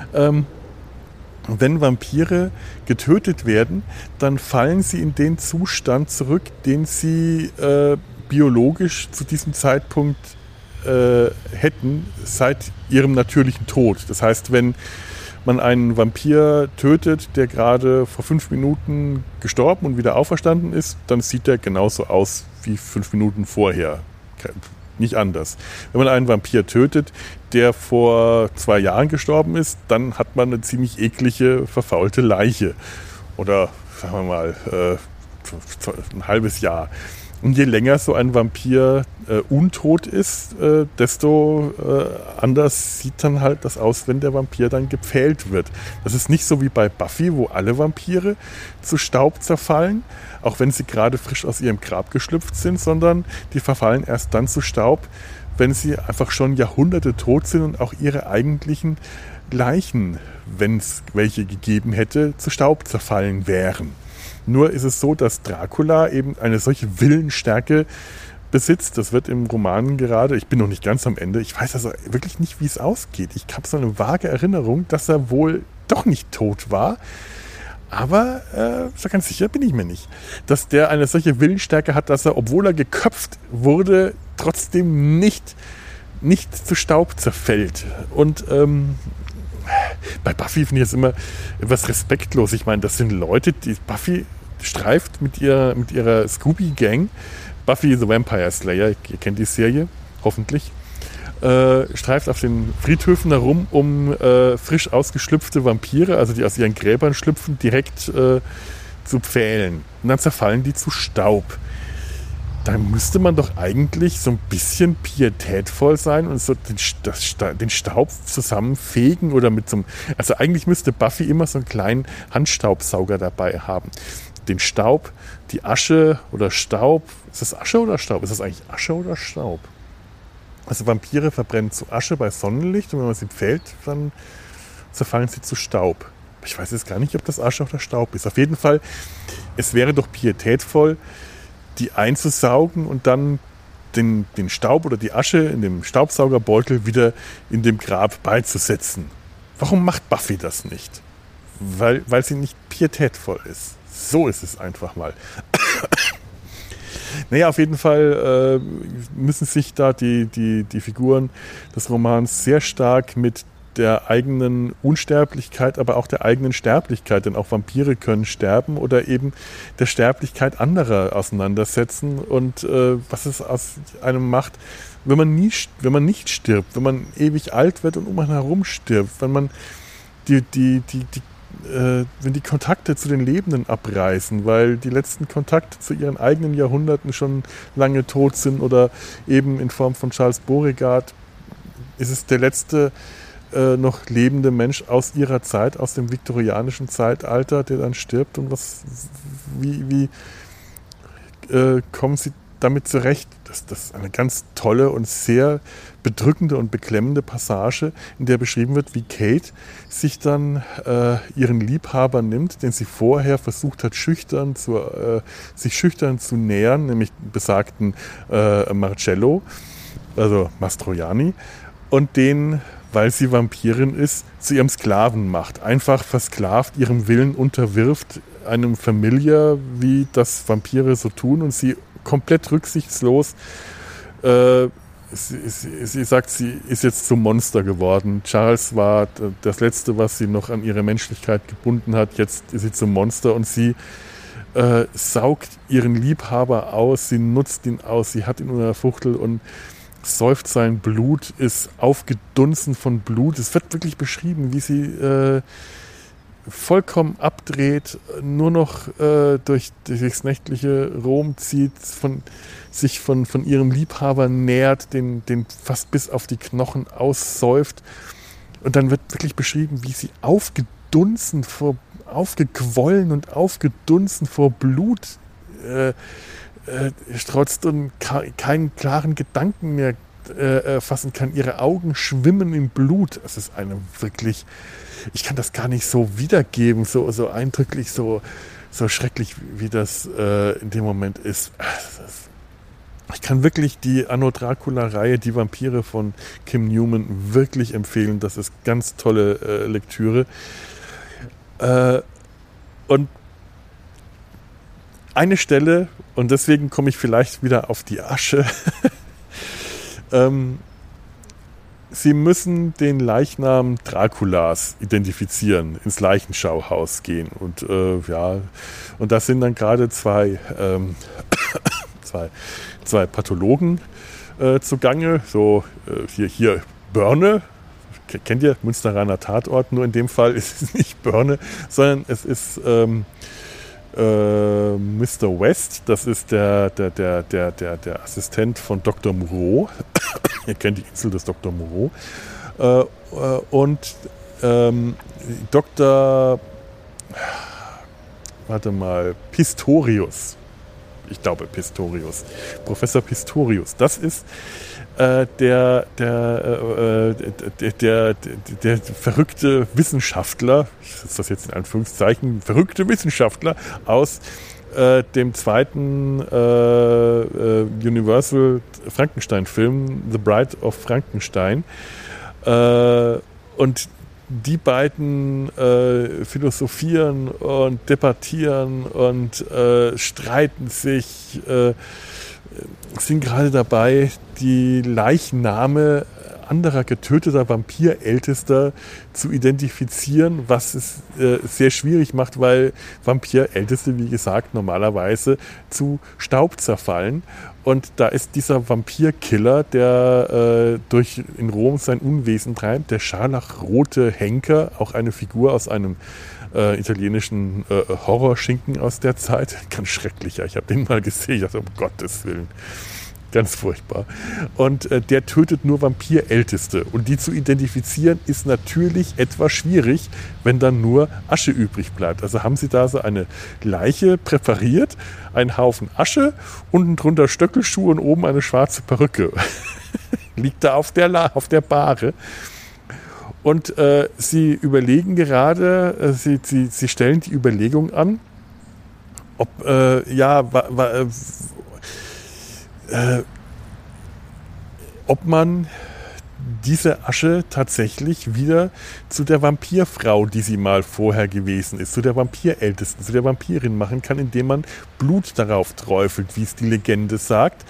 wenn Vampire getötet werden, dann fallen sie in den Zustand zurück, den sie biologisch zu diesem Zeitpunkt hätten seit ihrem natürlichen Tod. Das heißt, wenn man einen Vampir tötet, der gerade vor 5 Minuten gestorben und wieder auferstanden ist, dann sieht der genauso aus wie 5 Minuten vorher. Nicht anders. Wenn man einen Vampir tötet, der vor 2 Jahren gestorben ist, dann hat man eine ziemlich eklige, verfaulte Leiche. Oder, sagen wir mal, ein halbes Jahr. Und je länger so ein Vampir untot ist, desto anders sieht dann halt das aus, wenn der Vampir dann gepfählt wird. Das ist nicht so wie bei Buffy, wo alle Vampire zu Staub zerfallen, auch wenn sie gerade frisch aus ihrem Grab geschlüpft sind, sondern die verfallen erst dann zu Staub, wenn sie einfach schon Jahrhunderte tot sind und auch ihre eigentlichen Leichen, wenn es welche gegeben hätte, zu Staub zerfallen wären. Nur ist es so, dass Dracula eben eine solche Willensstärke besitzt. Das wird im Roman gerade, ich bin noch nicht ganz am Ende, ich weiß also wirklich nicht, wie es ausgeht. Ich habe so eine vage Erinnerung, dass er wohl doch nicht tot war. Aber so ganz sicher bin ich mir nicht. Dass der eine solche Willensstärke hat, dass er, obwohl er geköpft wurde, trotzdem nicht zu Staub zerfällt. Und bei Buffy finde ich es immer etwas respektlos. Ich meine, das sind Leute, die Buffy streift mit ihrer Scooby-Gang, Buffy the Vampire Slayer, ihr kennt die Serie, hoffentlich, streift auf den Friedhöfen herum, um frisch ausgeschlüpfte Vampire, also die aus ihren Gräbern schlüpfen, direkt zu pfählen. Und dann zerfallen die zu Staub. Da müsste man doch eigentlich so ein bisschen pietätvoll sein und so den Staub zusammenfegen oder mit so einem... Also eigentlich müsste Buffy immer so einen kleinen Handstaubsauger dabei haben. Den Staub, die Asche oder Staub. Ist das Asche oder Staub? Ist das eigentlich Asche oder Staub? Also Vampire verbrennen zu Asche bei Sonnenlicht und wenn man sie pfählt, dann zerfallen sie zu Staub. Ich weiß jetzt gar nicht, ob das Asche oder Staub ist. Auf jeden Fall, es wäre doch pietätvoll, die einzusaugen und dann den Staub oder die Asche in dem Staubsaugerbeutel wieder in dem Grab beizusetzen. Warum macht Buffy das nicht? Weil sie nicht pietätvoll ist. So ist es einfach mal. Naja, auf jeden Fall müssen sich da die Figuren des Romans sehr stark mit der eigenen Unsterblichkeit, aber auch der eigenen Sterblichkeit, denn auch Vampire können sterben oder eben der Sterblichkeit anderer auseinandersetzen und was es aus einem macht, wenn man nicht stirbt, wenn man ewig alt wird und um einen herum stirbt, wenn man wenn die Kontakte zu den Lebenden abreißen, weil die letzten Kontakte zu ihren eigenen Jahrhunderten schon lange tot sind oder eben in Form von Charles Beauregard ist es der letzte noch lebende Mensch aus ihrer Zeit, aus dem viktorianischen Zeitalter, der dann stirbt und wie kommen sie damit zurecht? Das ist eine ganz tolle und sehr bedrückende und beklemmende Passage, in der beschrieben wird, wie Kate sich dann ihren Liebhaber nimmt, den sie vorher versucht hat, sich schüchtern zu nähern, nämlich besagten Marcello, also Mastroianni, und den, weil sie Vampirin ist, zu ihrem Sklaven macht. Einfach versklavt, ihrem Willen unterwirft, einem Familiar, wie das Vampire so tun und sie komplett rücksichtslos sie sagt, sie ist jetzt zum Monster geworden. Charles war das Letzte, was sie noch an ihre Menschlichkeit gebunden hat. Jetzt ist sie zum Monster und sie saugt ihren Liebhaber aus, sie nutzt ihn aus, sie hat ihn unter der Fuchtel und säuft sein Blut, ist aufgedunsen von Blut. Es wird wirklich beschrieben, wie sie vollkommen abdreht, nur noch durchs nächtliche Rom zieht, sich von ihrem Liebhaber nährt, den fast bis auf die Knochen aussäuft. Und dann wird wirklich beschrieben, wie sie aufgequollen und aufgedunsen vor Blut strotzt und keinen klaren Gedanken mehr fassen kann. Ihre Augen schwimmen im Blut. Es ist eine wirklich, ich kann das gar nicht so wiedergeben, so eindrücklich, so schrecklich, wie das in dem Moment ist. Ich kann wirklich die Anno Dracula-Reihe, die Vampire von Kim Newman, wirklich empfehlen. Das ist ganz tolle Lektüre. Und eine Stelle, und deswegen komme ich vielleicht wieder auf die Asche, sie müssen den Leichnam Draculas identifizieren, ins Leichenschauhaus gehen. Und und da sind dann gerade zwei Pathologen zugange. So, hier Börne. Kennt ihr Münsteraner Tatort? Nur in dem Fall ist es nicht Börne, sondern es ist Mr. West. Das ist der Assistent von Dr. Moreau. Ihr kennt die Insel des Dr. Moreau. Und Dr. Pistorius. Ich glaube Pistorius. Professor Pistorius. Das ist der verrückte Wissenschaftler, ich setze das jetzt in Anführungszeichen, verrückte Wissenschaftler aus dem zweiten Universal Frankenstein-Film, The Bride of Frankenstein. Und die beiden philosophieren und debattieren und streiten sich, sind gerade dabei, die Leichname anderer getöteter Vampirältester zu identifizieren, was es sehr schwierig macht, weil Vampirälteste, wie gesagt, normalerweise zu Staub zerfallen. Und da ist dieser Vampirkiller, der in Rom sein Unwesen treibt, der scharlachrote Henker, auch eine Figur aus einem italienischen Horrorschinken aus der Zeit. Ganz schrecklicher. Ich habe den mal gesehen. Ich dachte, um Gottes Willen. Ganz furchtbar. Und der tötet nur Vampirälteste. Und die zu identifizieren ist natürlich etwas schwierig, wenn dann nur Asche übrig bleibt. Also haben sie da so eine Leiche präpariert, einen Haufen Asche, unten drunter Stöckelschuhe und oben eine schwarze Perücke. Liegt da auf der Bahre. Und sie überlegen gerade, sie stellen die Überlegung an, ob man diese Asche tatsächlich wieder zu der Vampirfrau, die sie mal vorher gewesen ist, zu der Vampirältesten, zu der Vampirin machen kann, indem man Blut darauf träufelt, wie es die Legende sagt.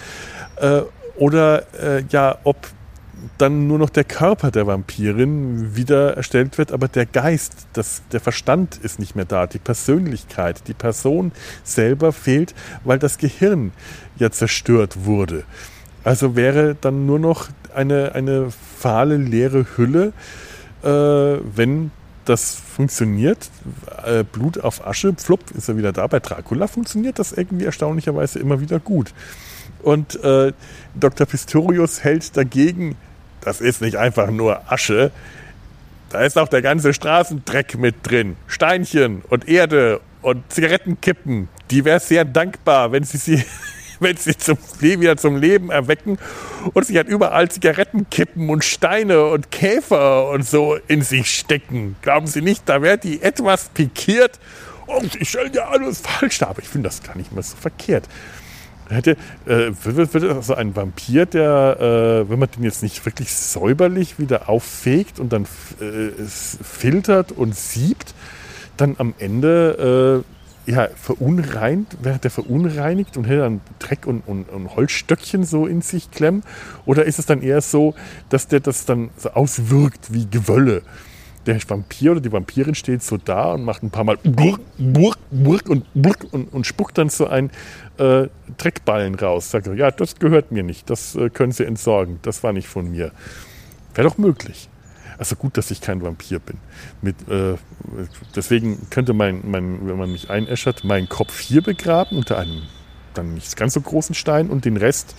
Ob dann nur noch der Körper der Vampirin wieder erstellt wird, aber der Geist, der Verstand ist nicht mehr da, die Persönlichkeit, die Person selber fehlt, weil das Gehirn ja zerstört wurde. Also wäre dann nur noch eine fahle, leere Hülle, wenn das funktioniert, Blut auf Asche, pflupp, ist er wieder da. Bei Dracula funktioniert das irgendwie erstaunlicherweise immer wieder gut. Und Dr. Pistorius hält dagegen, das ist nicht einfach nur Asche, da ist auch der ganze Straßendreck mit drin. Steinchen und Erde und Zigarettenkippen. Die wäre sehr dankbar, wenn sie wieder zum Leben erwecken und sie hat überall Zigarettenkippen und Steine und Käfer und so in sich stecken. Glauben Sie nicht, da wäre die etwas pikiert. Oh, Sie stellen ja alles falsch dar. Aber ich finde das gar nicht mal so verkehrt. Wird also ein Vampir, der, wenn man den jetzt nicht wirklich säuberlich wieder auffegt und dann filtert und siebt, dann am Ende verunreinigt und hätte dann Dreck und Holzstöckchen so in sich klemmen? Oder ist es dann eher so, dass der das dann so auswirkt wie Gewölle? Der Vampir oder die Vampirin steht so da und macht ein paar Mal Burk und spuckt dann so ein Dreckballen raus. Sagt, ja, das gehört mir nicht, das können Sie entsorgen, das war nicht von mir. Wäre doch möglich. Also gut, dass ich kein Vampir bin. Deswegen könnte wenn man mich einäschert, meinen Kopf hier begraben unter einem dann nicht ganz so großen Stein und den Rest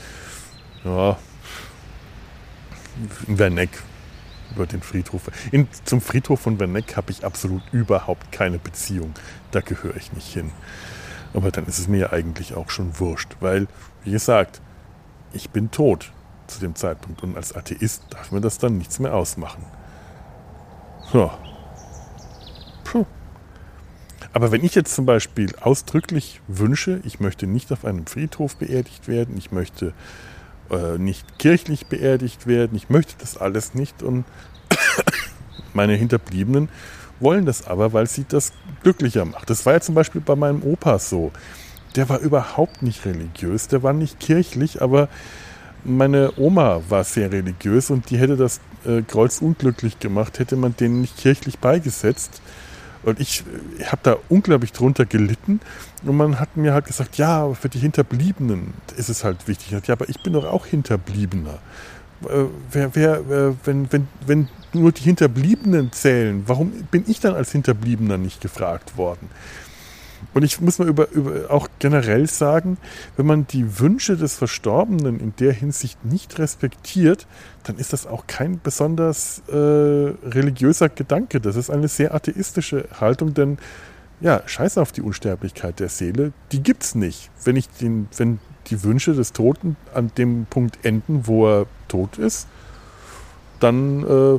in Werneck über den Friedhof. Zum Friedhof von Werneck habe ich absolut überhaupt keine Beziehung. Da gehöre ich nicht hin. Aber dann ist es mir ja eigentlich auch schon wurscht, weil, wie gesagt, ich bin tot zu dem Zeitpunkt und als Atheist darf mir das dann nichts mehr ausmachen. Ja. Puh. Aber wenn ich jetzt zum Beispiel ausdrücklich wünsche, ich möchte nicht auf einem Friedhof beerdigt werden, ich möchte nicht kirchlich beerdigt werden, ich möchte das alles nicht und meine Hinterbliebenen wollen das aber, weil sie das glücklicher macht. Das war ja zum Beispiel bei meinem Opa so. Der war überhaupt nicht religiös, der war nicht kirchlich, aber meine Oma war sehr religiös und die hätte das kreuzunglücklich gemacht, hätte man den nicht kirchlich beigesetzt. Und ich habe da unglaublich drunter gelitten. Und man hat mir halt gesagt, ja, aber für die Hinterbliebenen ist es halt wichtig. Ja, aber ich bin doch auch Hinterbliebener. Wenn nur die Hinterbliebenen zählen, warum bin ich dann als Hinterbliebener nicht gefragt worden? Und ich muss mal auch generell sagen, wenn man die Wünsche des Verstorbenen in der Hinsicht nicht respektiert, dann ist das auch kein besonders religiöser Gedanke. Das ist eine sehr atheistische Haltung, denn ja, scheiß auf die Unsterblichkeit der Seele, die gibt's nicht. Wenn die Wünsche des Toten an dem Punkt enden, wo er tot ist, dann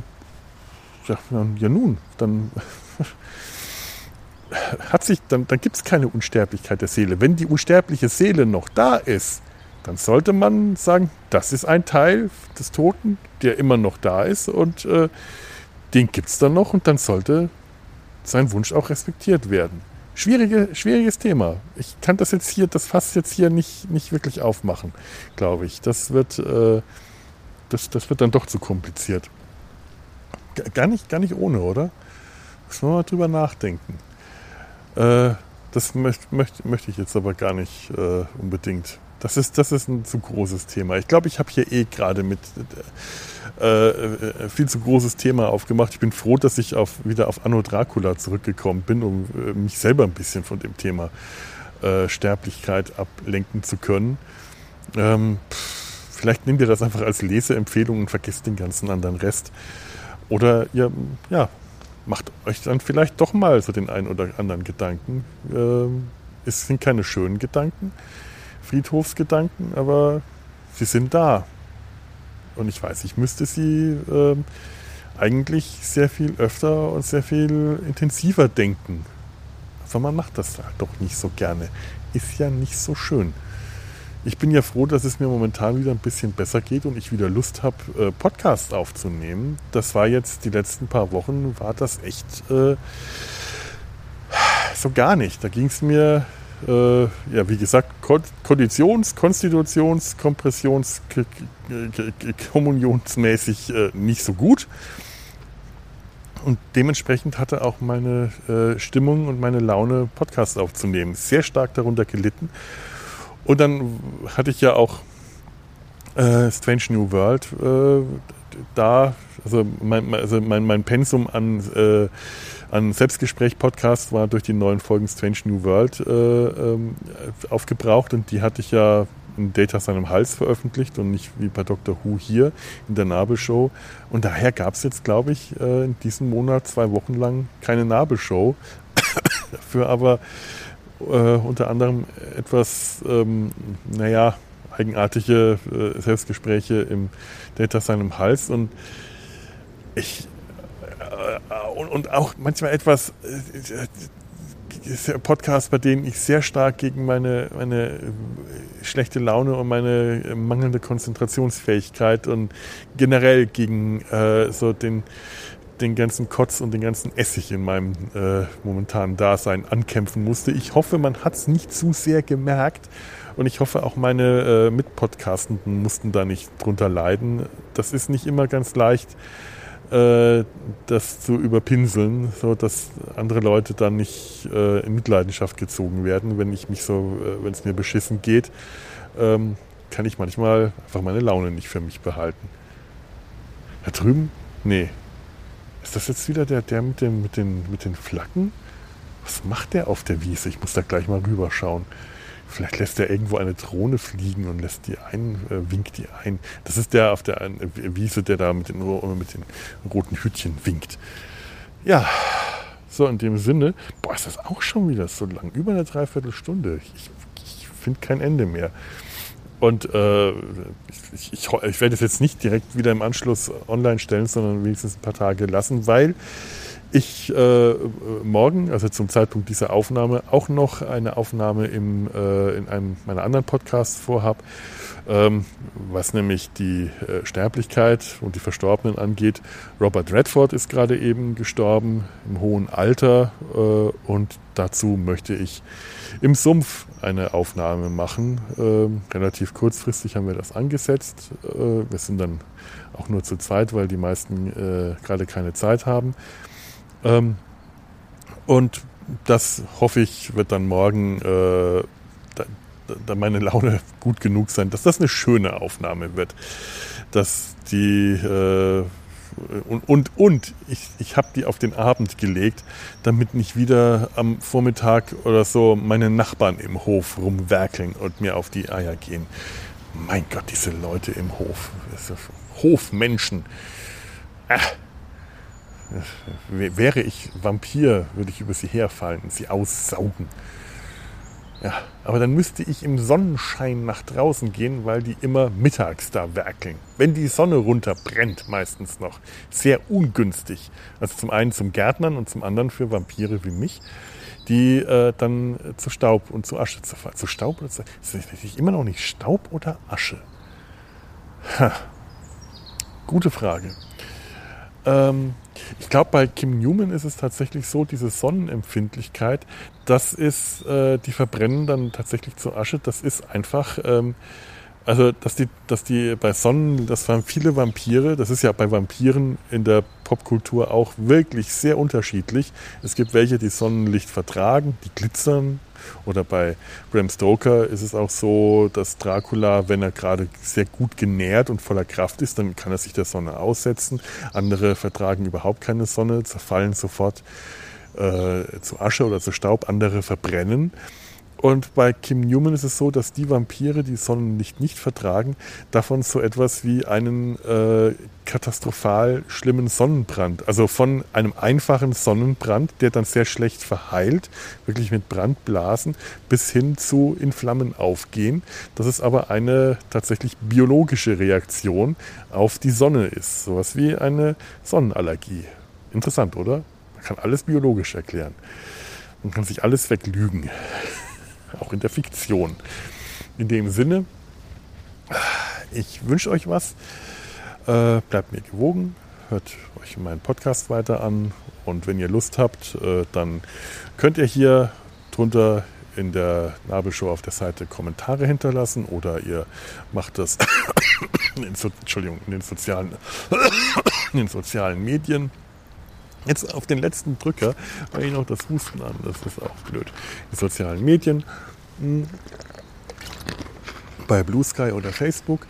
dann gibt es keine Unsterblichkeit der Seele. Wenn die unsterbliche Seele noch da ist, dann sollte man sagen, das ist ein Teil des Toten, der immer noch da ist und den gibt es dann noch und dann sollte sein Wunsch auch respektiert werden. Schwieriges Thema. Ich kann das Fass jetzt hier nicht wirklich aufmachen, glaube ich. Das wird dann doch zu kompliziert. Gar nicht ohne, oder? Müssen wir mal drüber nachdenken. Das möchte ich jetzt aber gar nicht unbedingt. Das ist ein zu großes Thema. Ich glaube, ich habe hier gerade mit viel zu großes Thema aufgemacht. Ich bin froh, dass ich wieder auf Anno Dracula zurückgekommen bin, um mich selber ein bisschen von dem Thema Sterblichkeit ablenken zu können. Vielleicht nehmt ihr das einfach als Leseempfehlung und vergesst den ganzen anderen Rest. Oder ihr, macht euch dann vielleicht doch mal so den einen oder anderen Gedanken. Es sind keine schönen Gedanken, Friedhofsgedanken, aber sie sind da. Und ich weiß, ich müsste sie eigentlich sehr viel öfter und sehr viel intensiver denken. Aber man macht das halt doch nicht so gerne. Ist ja nicht so schön. Ich bin ja froh, dass es mir momentan wieder ein bisschen besser geht und ich wieder Lust habe, Podcasts aufzunehmen. Das war jetzt die letzten paar Wochen, war das echt so gar nicht. Da ging es mir, wie gesagt, Konstitutions-, Kompressions-, Kommunionsmäßig nicht so gut. Und dementsprechend hatte auch meine Stimmung und meine Laune, Podcasts aufzunehmen, sehr stark darunter gelitten. Und dann hatte ich ja auch Strange New World mein Pensum an Selbstgespräch-Podcast war durch die neuen Folgen Strange New World aufgebraucht und die hatte ich ja in Data seinem Hals veröffentlicht und nicht wie bei Dr. Who hier in der Nabelshow. Und daher gab es jetzt, glaube ich, in diesem Monat 2 Wochen lang keine Nabelshow. Dafür aber unter anderem etwas, eigenartige Selbstgespräche im Data seinem Hals und auch manchmal etwas Podcasts, bei denen ich sehr stark gegen meine schlechte Laune und meine mangelnde Konzentrationsfähigkeit und generell gegen den ganzen Kotz und den ganzen Essig in meinem momentanen Dasein ankämpfen musste. Ich hoffe, man hat es nicht zu sehr gemerkt und ich hoffe, auch meine Mitpodcastenden mussten da nicht drunter leiden. Das ist nicht immer ganz leicht, das zu überpinseln, so dass andere Leute dann nicht in Mitleidenschaft gezogen werden, wenn es mir beschissen geht, kann ich manchmal einfach meine Laune nicht für mich behalten. Da drüben? Nee. Ist das jetzt wieder der mit den Flaggen? Was macht der auf der Wiese? Ich muss da gleich mal rüberschauen. Vielleicht lässt er irgendwo eine Drohne fliegen und winkt die ein. Das ist der auf der Wiese, der da mit den roten Hütchen winkt. Ja, so in dem Sinne. Boah, ist das auch schon wieder so lang? Über eine Dreiviertelstunde. Ich finde kein Ende mehr. Und ich werde es jetzt nicht direkt wieder im Anschluss online stellen, sondern wenigstens ein paar Tage lassen, weil Ich morgen, also zum Zeitpunkt dieser Aufnahme, auch noch eine Aufnahme in einem meiner anderen Podcasts vorhab, was nämlich die Sterblichkeit und die Verstorbenen angeht. Robert Redford ist gerade eben gestorben im hohen Alter und dazu möchte ich im Sumpf eine Aufnahme machen. Relativ kurzfristig haben wir das angesetzt. Wir sind dann auch nur zu zweit, weil die meisten gerade keine Zeit haben. Und das hoffe ich, wird dann morgen da meine Laune gut genug sein, dass das eine schöne Aufnahme wird. Dass die ich habe die auf den Abend gelegt, damit nicht wieder am Vormittag oder so meine Nachbarn im Hof rumwerkeln und mir auf die Eier gehen. Mein Gott, diese Leute im Hof. Hofmenschen. Wäre ich Vampir, würde ich über sie herfallen und sie aussaugen. Ja, aber dann müsste ich im Sonnenschein nach draußen gehen, weil die immer mittags da werkeln. Wenn die Sonne runterbrennt, meistens noch. Sehr ungünstig. Also zum einen zum Gärtnern und zum anderen für Vampire wie mich, die dann zu Staub und zu Asche zerfallen. Zu Staub oder zu Asche? Ist das immer noch nicht Staub oder Asche? Gute Frage. Ich glaube, bei Kim Newman ist es tatsächlich so, diese Sonnenempfindlichkeit, das ist, die verbrennen dann tatsächlich zu Asche. Das ist einfach, also dass die bei Sonnen, das waren viele Vampire, das ist ja bei Vampiren in der Popkultur auch wirklich sehr unterschiedlich. Es gibt welche, die Sonnenlicht vertragen, die glitzern. Oder bei Bram Stoker ist es auch so, dass Dracula, wenn er gerade sehr gut genährt und voller Kraft ist, dann kann er sich der Sonne aussetzen. Andere vertragen überhaupt keine Sonne, zerfallen sofort zu Asche oder zu Staub. Andere verbrennen. Und bei Kim Newman ist es so, dass die Vampire, die Sonnenlicht nicht vertragen, davon so etwas wie einen katastrophal schlimmen Sonnenbrand, also von einem einfachen Sonnenbrand, der dann sehr schlecht verheilt, wirklich mit Brandblasen, bis hin zu in Flammen aufgehen. Das ist aber eine tatsächlich biologische Reaktion auf die Sonne ist. Sowas wie eine Sonnenallergie. Interessant, oder? Man kann alles biologisch erklären. Man kann sich alles weglügen. Auch in der Fiktion. In dem Sinne, ich wünsche euch was. Bleibt mir gewogen, hört euch meinen Podcast weiter an und wenn ihr Lust habt, dann könnt ihr hier drunter in der Nabelshow auf der Seite Kommentare hinterlassen oder ihr macht das in den sozialen Medien. Jetzt auf den letzten Drücker war ich noch das Husten an, das ist auch blöd. Die sozialen Medien, bei Blue Sky oder Facebook.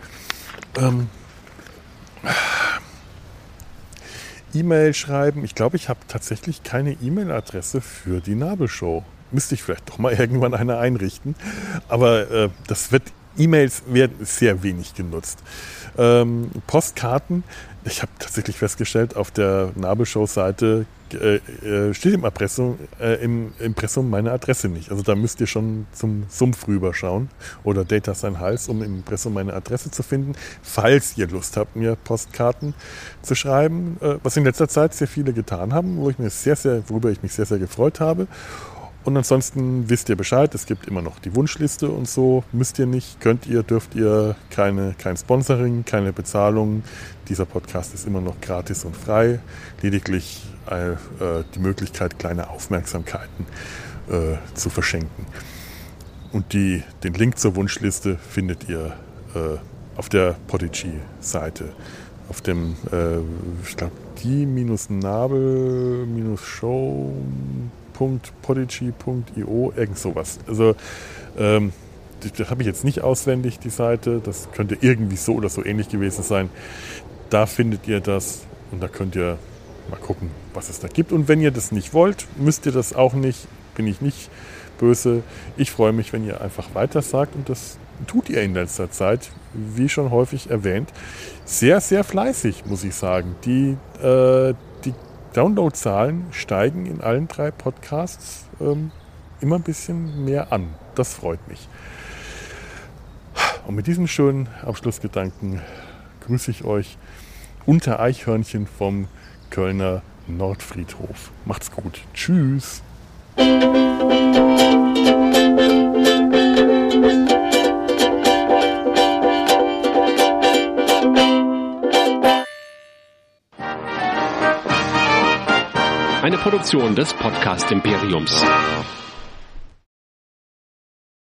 E-Mail schreiben. Ich glaube, ich habe tatsächlich keine E-Mail-Adresse für die Nabelshow. Müsste ich vielleicht doch mal irgendwann eine einrichten. Aber E-Mails werden sehr wenig genutzt. Postkarten. Ich habe tatsächlich festgestellt, auf der Nabelshow-Seite steht im Impressum meine Adresse nicht. Also da müsst ihr schon zum Sumpf rüberschauen oder Data sein Hals, um im Impressum meine Adresse zu finden. Falls ihr Lust habt, mir Postkarten zu schreiben, was in letzter Zeit sehr viele getan haben, worüber ich mich sehr, sehr gefreut habe. Und ansonsten wisst ihr Bescheid, es gibt immer noch die Wunschliste und so. Müsst ihr nicht, könnt ihr, dürft ihr, kein Sponsoring, keine Bezahlung. Dieser Podcast ist immer noch gratis und frei. Lediglich die Möglichkeit, kleine Aufmerksamkeiten zu verschenken. Und den Link zur Wunschliste findet ihr auf der Podigy-Seite. Auf dem, ich glaube, die-nabel-show.podigy.io, irgend sowas. Also das habe ich jetzt nicht auswendig, die Seite. Das könnte irgendwie so oder so ähnlich gewesen sein. Da findet ihr das und da könnt ihr mal gucken, was es da gibt. Und wenn ihr das nicht wollt, müsst ihr das auch nicht. Bin ich nicht böse. Ich freue mich, wenn ihr einfach weiter sagt und das tut ihr in letzter Zeit, wie schon häufig erwähnt, sehr, sehr fleißig, muss ich sagen. Die Downloadzahlen steigen in allen 3 Podcasts immer ein bisschen mehr an. Das freut mich. Und mit diesem schönen Abschlussgedanken grüße ich euch unter Eichhörnchen vom Kölner Nordfriedhof. Macht's gut. Tschüss. Eine Produktion des Podcast Imperiums.